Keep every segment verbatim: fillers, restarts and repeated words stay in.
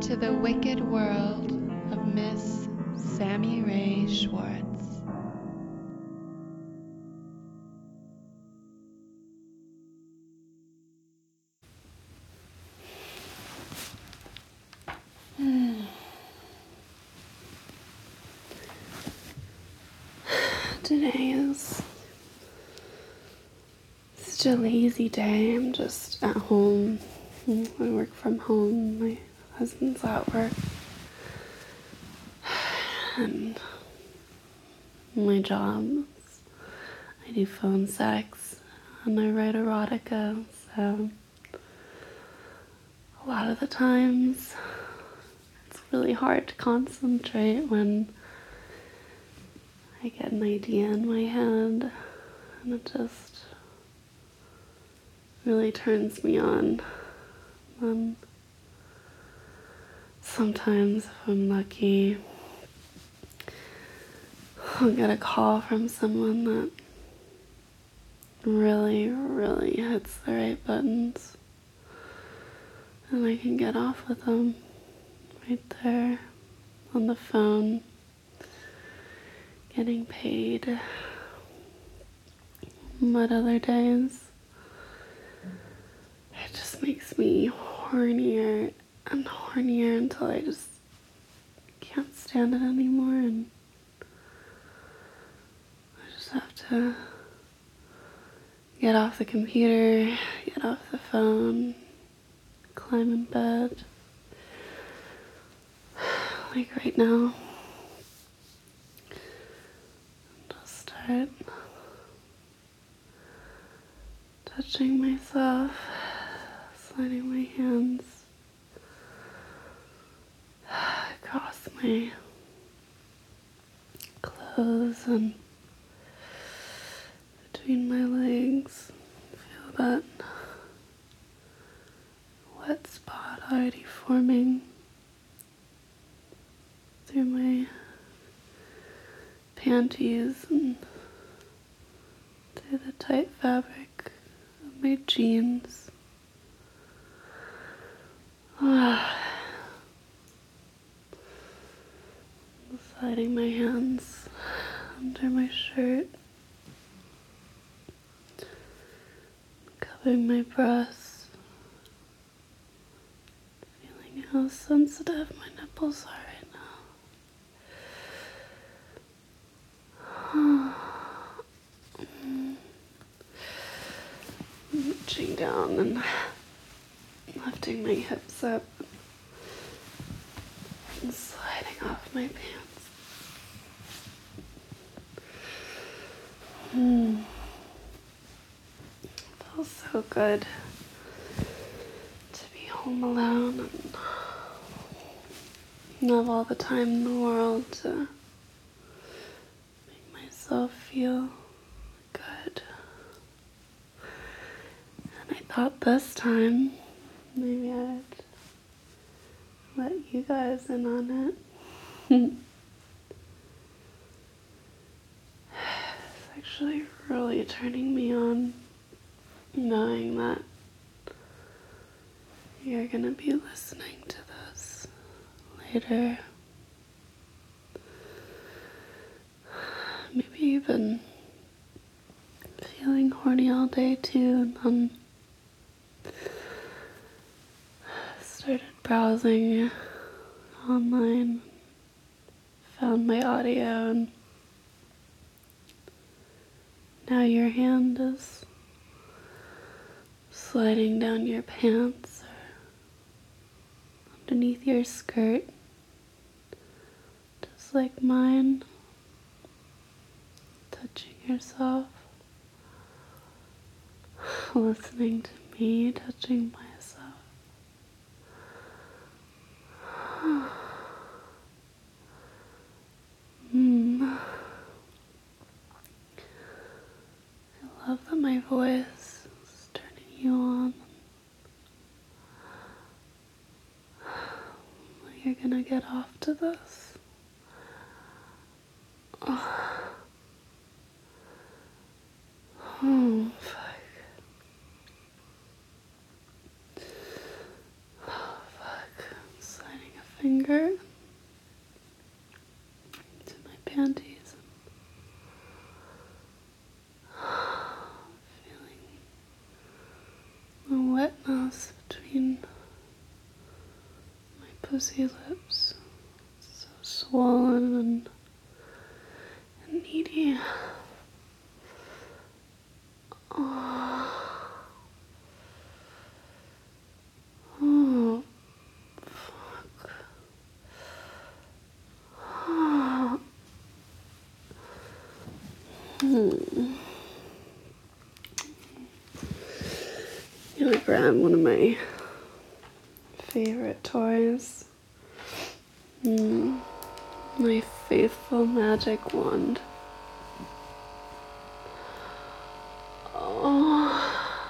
to the wicked world of Miss Sammy Ray Schwartz. Today is such a lazy day. I'm just at home. I work from home. My husband's at work. And my job, I do phone sex and I write erotica. So a lot of the times it's really hard to concentrate when I get an idea in my head and it just really turns me on. And sometimes, if I'm lucky, I'll get a call from someone that really, really hits the right buttons, and I can get off with them right there on the phone, getting paid. But other days, it just makes me hornier and hornier until I just can't stand it anymore, and I just have to get off the computer, get off the phone, climb in bed. Like right now, just start touching myself, sliding my hands across my clothes and between my legs. Feel that wet spot already forming through my panties and through the tight fabric of my jeans. Sliding my hands under my shirt, covering my breasts, feeling how sensitive my nipples are right now. Reaching down and lifting my hips up and sliding off my pants. Mm. It feels so good to be home alone and have all the time in the world to make myself feel good. And I thought this time maybe I'd let you guys in on it. It's actually really turning me on knowing that you're gonna be listening to this later. Maybe you've been feeling horny all day too, and then started browsing online, found my audio, and now your hand is sliding down your pants or underneath your skirt, just like mine, touching yourself, listening to me touching myself. Mm. I love that my voice is turning you on. You're gonna get off to this. Oh, oh fuck. Oh, fuck. I'm sliding wetness between my pussy lips. It's so swollen and, and needy. Oh. Oh. Fuck. Oh. Hmm. I'm gonna grab one of my favorite toys. Hmm. My faithful magic wand. Oh.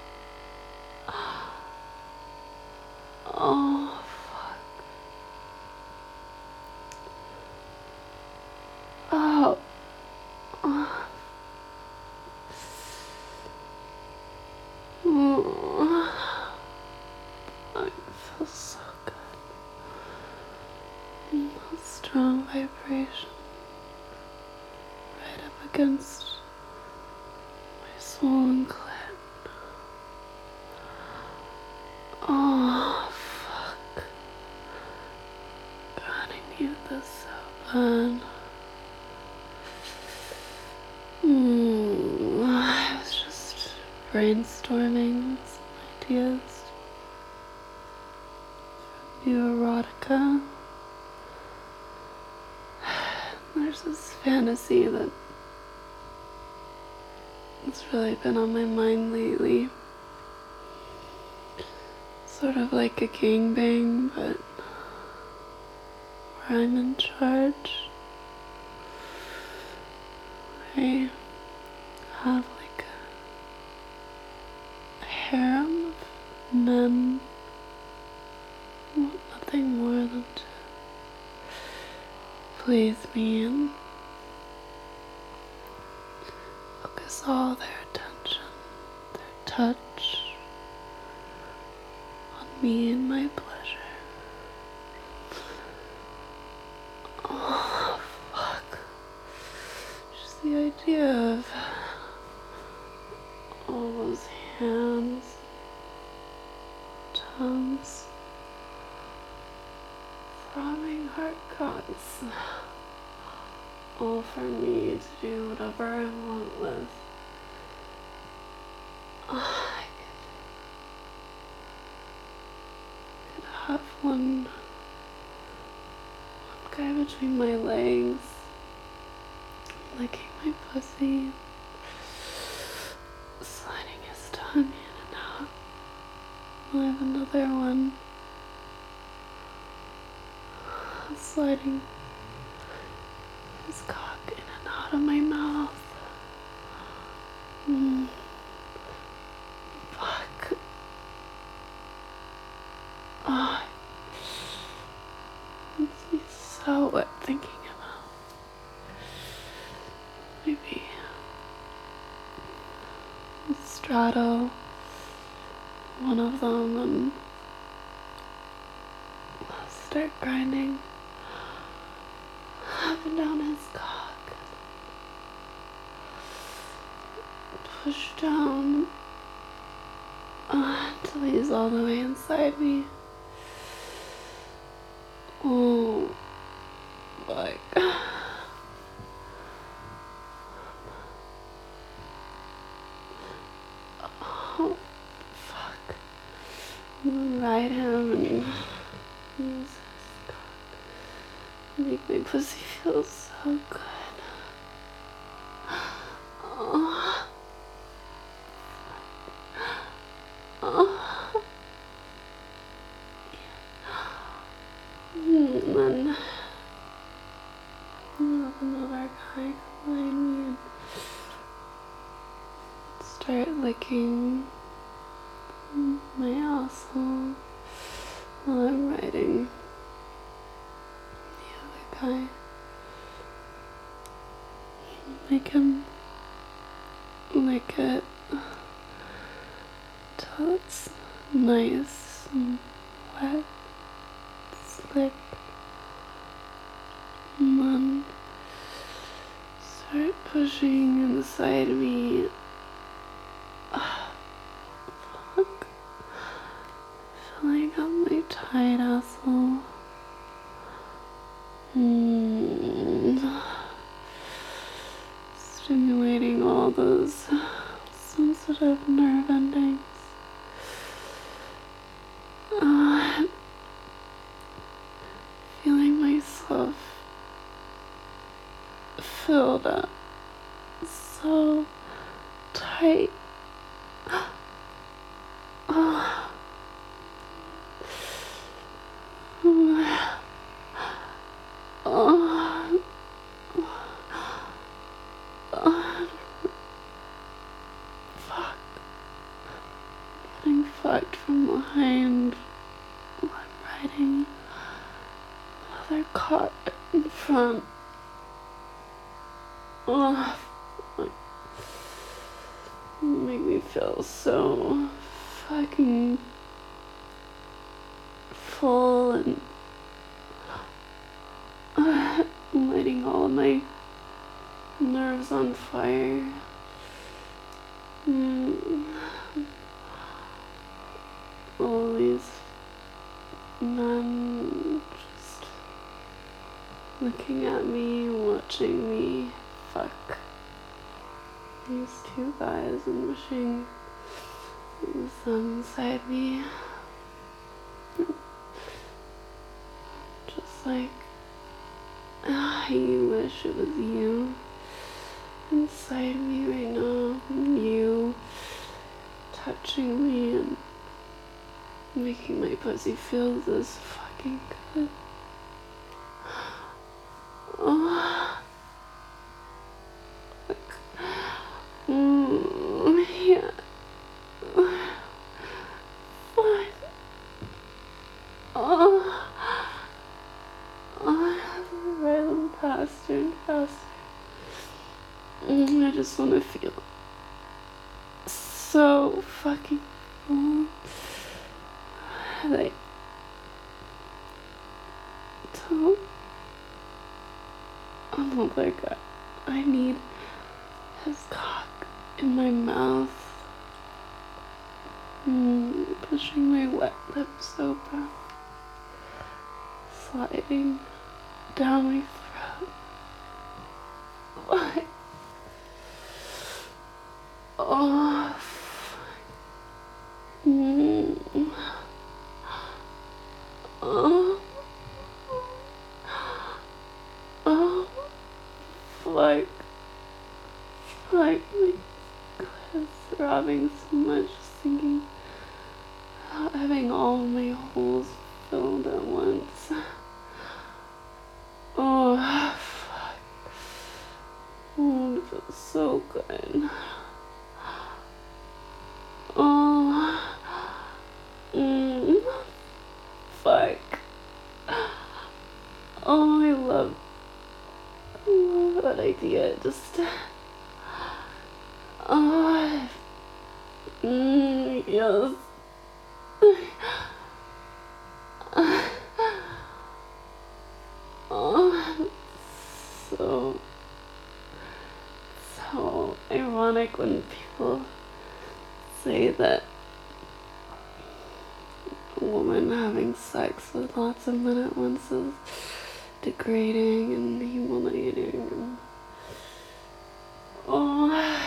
Oh, fuck. Oh. Oh. Oh. I feel so good. And that strong vibration right up against my swollen clit. Oh, fuck. God, I need this so bad. Mm, I was just brainstorming some ideas for new erotica. There's this fantasy that it's really been on my mind lately. Sort of like a gangbang, but where I'm in charge. I have like a, a harem of men who want nothing more than to please me and focus all their attention, their touch on me and my pleasure. Oh, fuck. Just the idea of all those hands, tongues, throbbing heart cogs, all for me to do whatever I want with. Oh, I could, could have one, one guy between my legs, licking my pussy, sliding his tongue in and out. I have another one sliding his cock in and out of my mouth. Mm. Fuck. Oh, it makes me so wet thinking about maybe straddle one of them and start grinding up and down his cock. Push down uh, until he's all the way inside me. Oh, like. Oh, fuck. I'm gonna ride him and use his cock. Make my pussy feel so good. Oh. Oh. And then I'll have another guy behind me and start licking my asshole while I'm riding the other guy. Make him lick it till it's nice and wet, slick, and then start pushing inside me. Ah, fuck. those sensitive nerve endings. Uh, feeling myself filled up so tight. Oh. Oh. Oh. Fuck. Getting fucked from behind while I'm riding another car in front. Oh. Make me feel so fucking full and uh, lighting all of my nerves on fire. Mm. All these men just looking at me, watching me fuck these two guys and wishing it was them inside me. Just like ah, you wish it was you inside me right now, and you touching me and making my pussy feel this fucking good. Oh. Mm, yeah. Fine. Oh. Oh, rhythm faster and faster. Mm, I just want to feel so fucking full. Like, don't. Oh my god. I need his cock in my mouth. Mm, pushing my wet lips open. Sliding down my throat. Why? Oh. Mm. Oh. Oh. Like, like my God is throbbing so much, just thinking about having all my holes filled at once. Oh, fuck. Oh, it feels so good. Oh, mm, fuck. Oh, I love, I love that idea. Just, oh, mm, yes. Oh, so, so ironic when people say that a woman having sex with lots of men at once is degrading and humiliating. And, oh,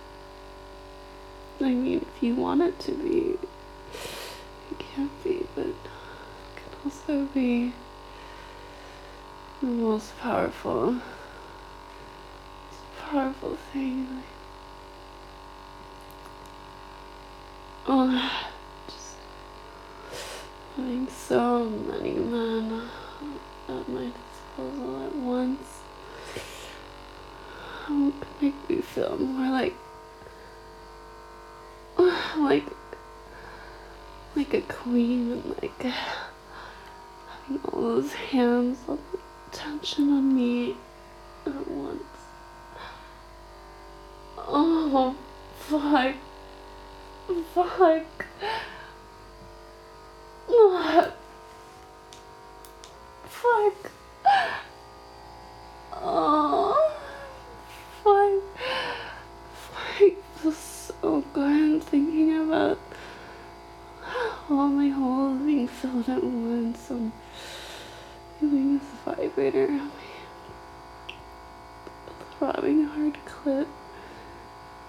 I mean, if you want it to be, it can be, but it can also be the most powerful, most powerful thing. Like, oh, just having so many men at my disposal at once would make me feel more like, like, like a queen, and like having all those hands, all the tension on me at once. Oh, fuck. Fuck. What? Fuck. Oh, fuck. Fuck. Feels so good thinking about all my holes being filled at once. I'm feeling this vibrator on me. Throbbing hard clit.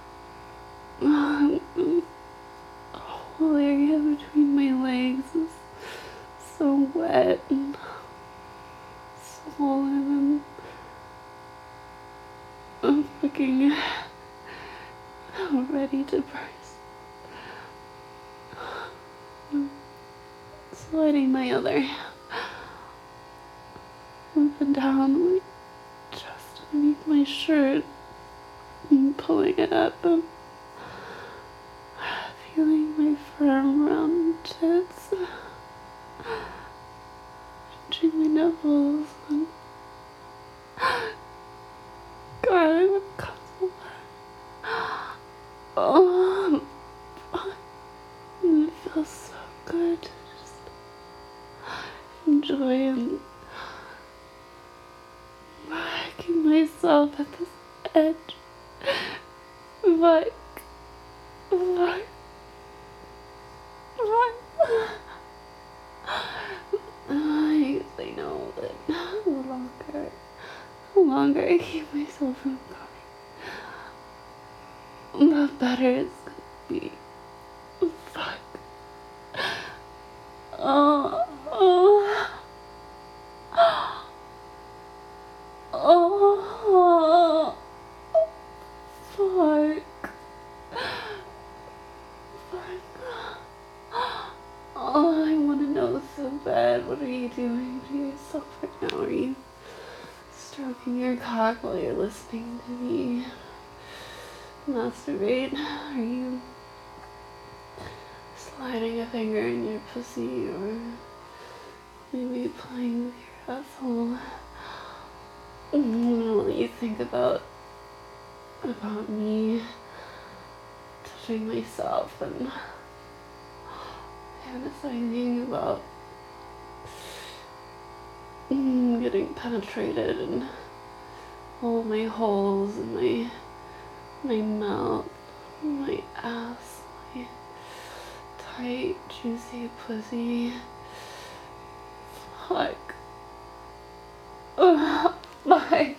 Um, the whole area between my legs is so wet and swollen, and I'm fucking ready to burst. I'm sliding my other hand up and down my chest underneath my shirt and pulling it up and feeling my firm round tits, pinching my nipples, and God, I would come so bad. Oh, it feels so good to just enjoy and whacking myself at this edge. Like, like, like. I, I know that the longer, the longer I keep myself from coming, the better it's gonna be. Fuck. Oh, oh, oh, fuck. Fuck. Oh, I want to know so bad. What are you doing to yourself right now? Are you stroking your cock while you're listening to me masturbate? Are you sliding a finger in your pussy, or maybe playing with your asshole? I don't know what you think about about me touching myself and fantasizing about mm, getting penetrated and all my holes in my my mouth, my ass, my tight, juicy pussy. Fuck. Ugh, my.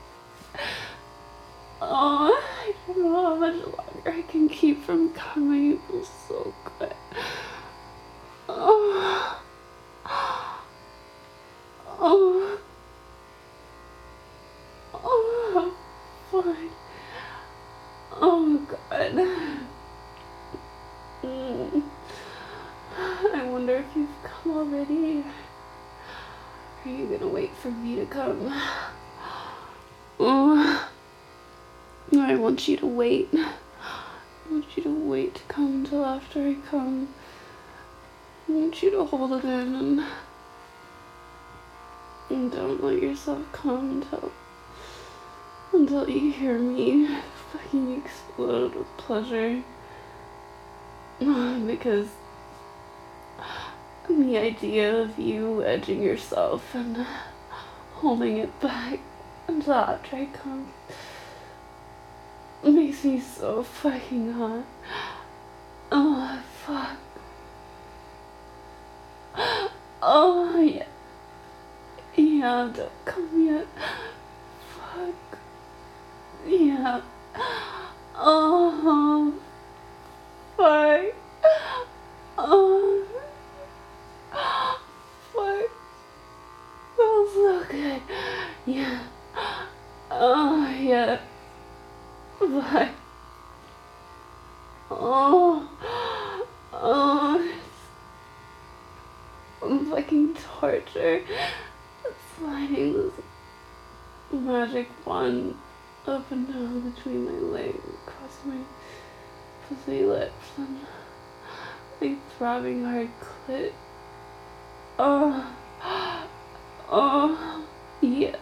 Oh, I don't know how much longer I can keep from coming. It feels so good. Oh. Oh. Oh. Fine. Oh, God. Mm. I wonder if you've come already. Are you gonna wait for me to come? Oh. I want you to wait. I want you to wait to come until after I come. I want you to hold it in and, and don't let yourself come until until you hear me fucking explode with pleasure. Because the idea of you edging yourself and holding it back until after I come makes me so fucking hot. Oh, fuck. Oh, yeah. Yeah, don't come yet. Fuck. Yeah. Oh, fuck. Oh, fuck. Feels so good. Yeah. Oh, yeah. Fuck. Oh. Oh. It's fucking torture. Sliding this magic wand up and down between my legs, across my pussy lips, and my throbbing hard clit. Oh, oh, yes.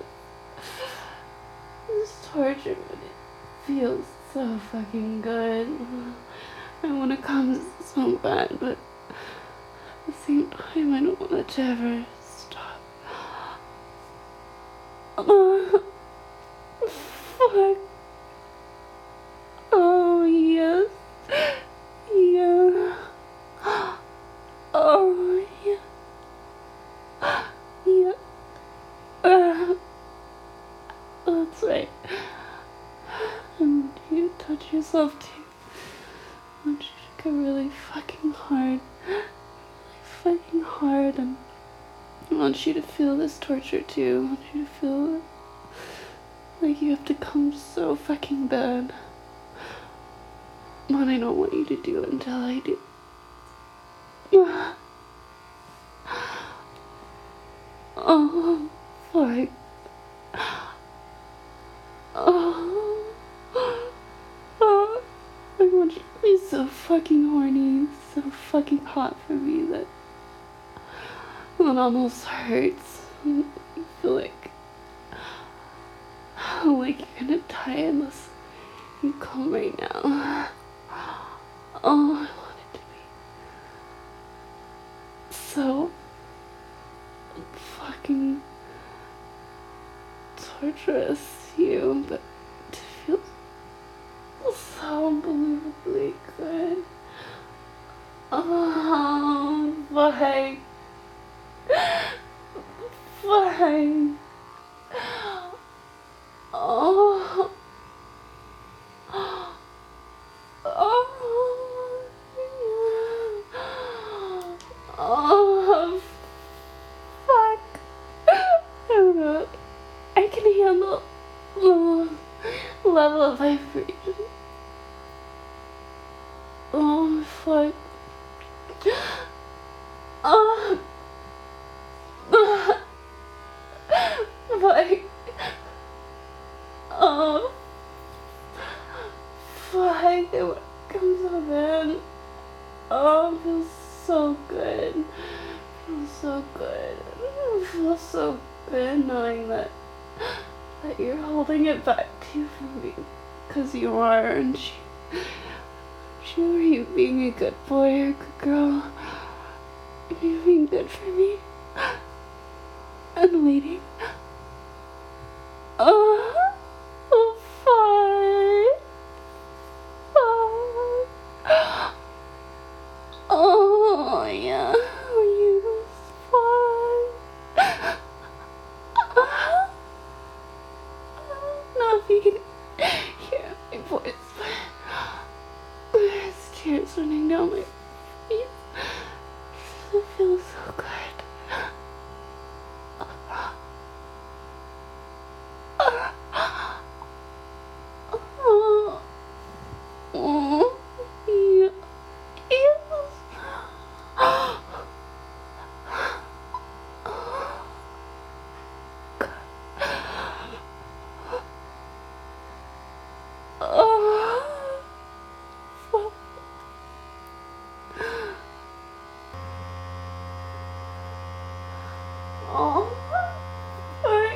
This torture, but it feels so fucking good. I want to come so bad, but at the same time, I don't want it to ever stop. Oh, fuck. Oh, yes. Yeah. Oh, yeah. Yeah. Uh, that's right. And you touch yourself too. like a really fucking hard, really fucking hard, and I want you to feel this torture too. I want you to feel like you have to come so fucking bad. But I don't want you to do it until I do. Oh, fuck. Oh, oh, I want you to be so fucking horny, so fucking hot for me that it almost hurts. I feel like, like you're gonna die unless you come right now. Oh, I want it to be so fucking torturous, you, but to feel so unbelievably good. Oh, fuck. Fuck. Oh. Oh. Oh. Fuck. I don't know. I can handle the level of vibration. Oh, fuck. Oh. Fuck. Oh. Fuck. It comes so bad. Oh, it feels so good. It feels so good. It feels so good knowing that that you're holding it back too from me, because you are, and she, sure, you being a good boy or a good girl, you being good for me, and waiting. Oh, oh, fuck, fuck. Oh, yeah, you fuck. I don't know if you can hear my voice, but there's tears running down my face. It feels so good. Oh, oh, yeah, yes. Oh, fuck. Oh, fuck.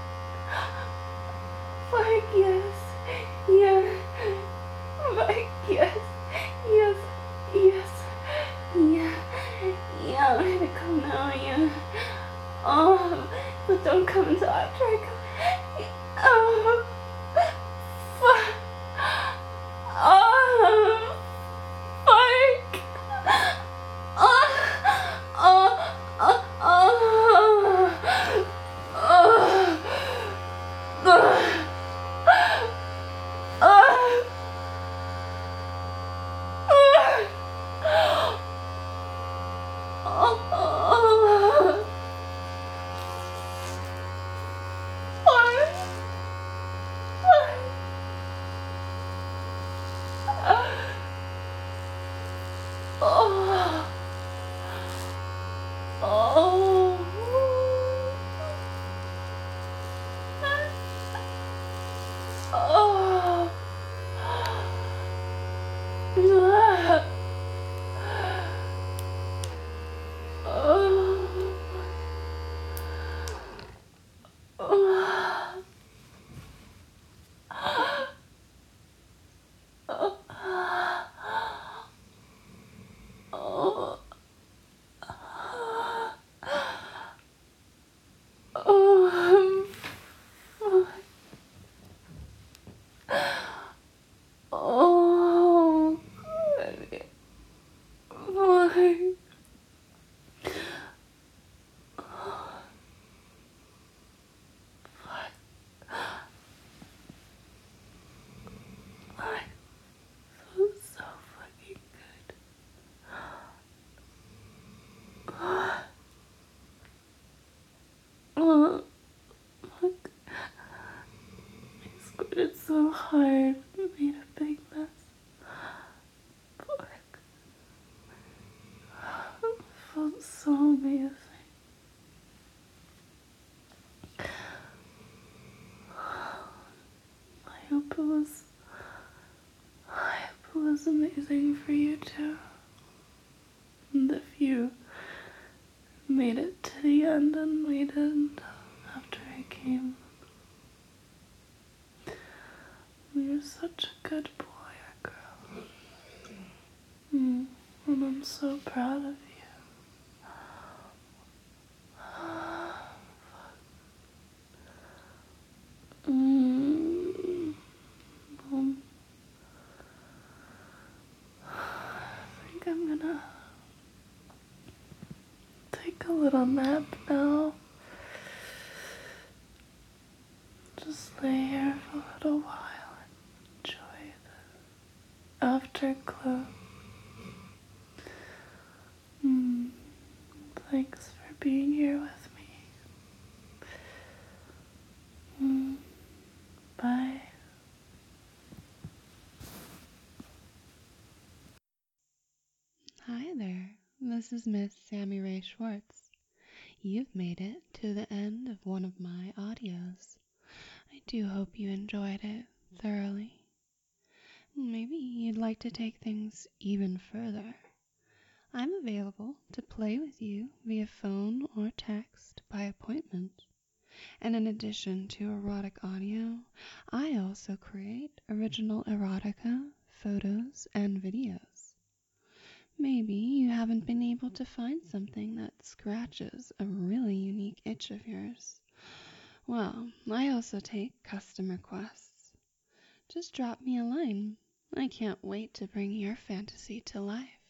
Fuck, yes. Yeah. Fuck, yes. Yes. Yes. Yeah. Yeah, I'm gonna come now, yeah. Oh, but don't come until after I come. Oh, fuck. Oh, fuck. Oh, oh, oh, oh, oh, oh, oh, oh, oh, oh, oh, oh, oh, oh, it so hard. I made a big mess. Pork. It felt so amazing. I hope it was, I hope it was amazing for you too. And if you made it to the end and waited after I came, you're such a good boy or girl. Mm, and I'm so proud of you. Mm, um, I think I'm gonna take a little nap now. Just lay here for a little while and enjoy the afterglow. Mm, thanks for being here with me. Mm, bye. Hi there, this is Miss Sammy Ray Schwartz. You've made it to the end of one of my audios. I do hope you enjoyed it thoroughly. Maybe you'd like to take things even further. I'm available to play with you via phone or text by appointment. And in addition to erotic audio, I also create original erotica, photos, and videos. Maybe you haven't been able to find something that scratches a really unique itch of yours. Well, I also take custom requests. Just drop me a line. I can't wait to bring your fantasy to life.